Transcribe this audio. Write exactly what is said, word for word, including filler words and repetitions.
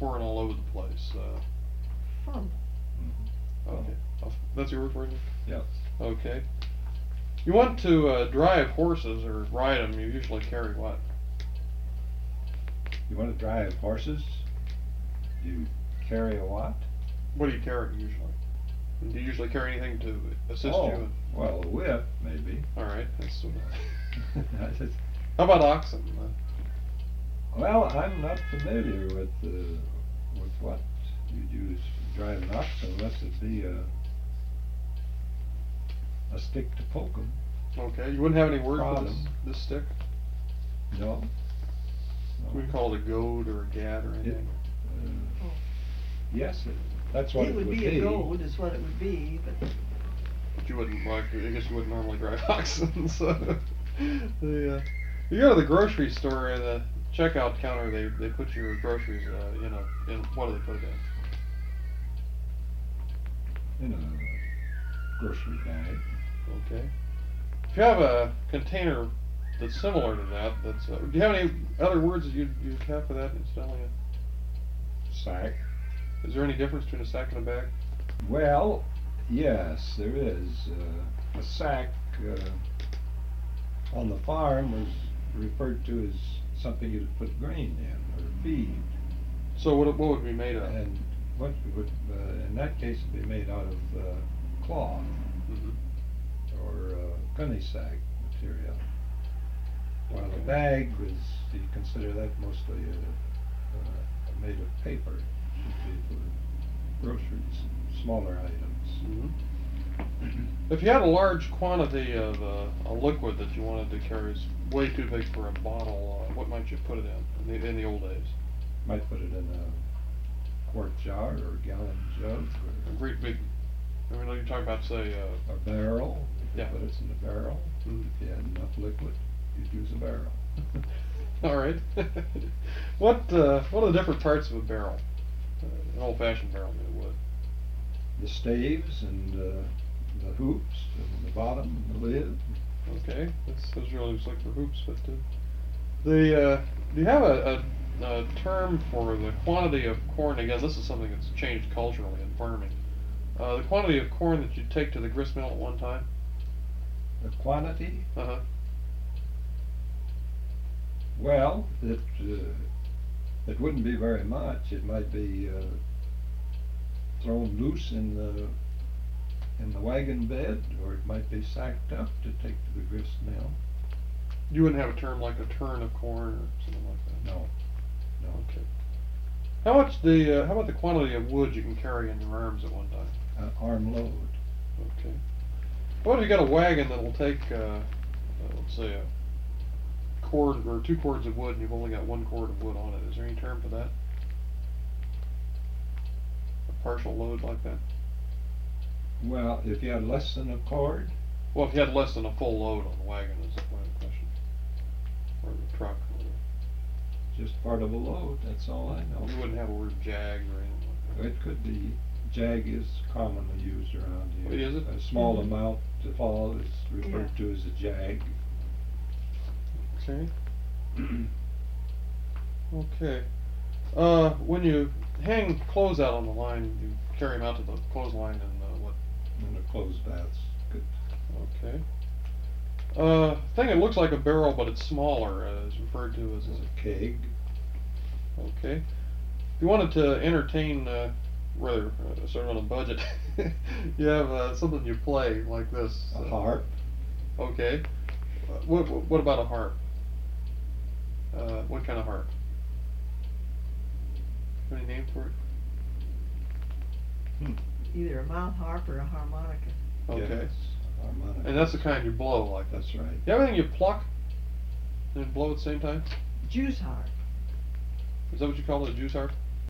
corn all over the place. Uh, Fun. Mm-hmm. okay, oh, that's your word for it? Yes. Okay. You want to uh, drive horses or ride them, you usually carry what? You want to drive horses? You carry a what? What do you carry usually? And do you usually carry anything to assist oh, you? In... well, a whip, maybe. Alright, that's sort of... I just- How about oxen? Uh, Well, I'm not familiar with uh, with what you'd use for driving oxen unless it be a a stick to poke 'em. okay, you wouldn't have any word Prod for this, 'em. this stick? No. No. We call it a goad or a gad or It, anything? uh, Oh. Yes, it, that's what it, It would be a goad is what it would be, but But you wouldn't like, I guess you wouldn't normally drive oxen, so. the, uh, you go to the grocery store and the checkout counter, they, they put your groceries, uh, in a, in, what do they put it in? in a grocery bag. Okay. If you have a container that's similar to that, that's, uh, do you have any other words that you'd, you'd have for that incidentally? Sack. Is there any difference between a sack and a bag? Well, yes, there is. Uh, a sack uh, on the farm was referred to as something you'd put grain in or feed. So what, what would it be made of? And what would, uh, in that case, it'd be made out of uh, cloth Mm-hmm. or uh, gunny sack material. While a bag was, you consider that mostly uh, uh, made of paper. Should be for groceries, smaller items. Mm-hmm. If you had a large quantity of uh, a liquid that you wanted to carry, is way too big for a bottle, uh, what might you put it in, in the, in the old days? Might put it in a quart jar or a gallon jug A or great big, I mean, you're talking about, say, uh, a barrel. You Yeah. could put it in a barrel. Mm. If you had enough liquid, you'd use a barrel. all right. what, uh, what are the different parts of a barrel? Uh, an old-fashioned barrel made of wood. The staves and uh, the hoops and the bottom and the lid. Okay, this, this really looks like for hoops, but uh, the uh, do you have a, a, a term for the quantity of corn? Again, this is something that's changed culturally in farming. Uh, the quantity of corn that you take to the grist mill at one time. The quantity? Uh huh. Well, it uh, it wouldn't be very much. It might be uh, thrown loose in the in the wagon bed, or it might be sacked up to take to the grist mill. You wouldn't have a term like a turn of corn or something like that. No, no. Okay. How much the uh, how about the quantity of wood you can carry in your arms at one time? Uh, arm load. Okay. What if you got a wagon that'll take, uh, uh, let's say, a cord or two cords of wood, and you've only got one cord of wood on it? Is there any term for that? A partial load like that? Well, if you had less than a cord, Well, if you had less than a full load on the wagon, is the point of the question? Or the truck? Or just part of a load. That's all I know. you wouldn't have a word jag or anything like that? It could be. Jag is commonly used around here. Is it? A small Mhm. amount to fall is referred Yeah. to as a jag. Okay. Okay. Uh, when you hang clothes out on the line, you carry them out to the clothesline and uh, what? And a clothes bath's good. Okay. Uh, thing that looks like a barrel, but it's smaller, uh, is referred to as As a. a keg. Okay. If you wanted to entertain, uh, rather, uh, sort of on a budget, you have uh, something you play like this. A uh, harp. Okay. Uh, what, what what about a harp? Uh, what kind of harp? Any name for it? Hmm. either a mouth harp or a harmonica. Okay. Yes, harmonica. And that's the kind you blow like that. That's right. You have anything you pluck and blow at the same time? Jew's harp. Is that what you call it, a juice harp?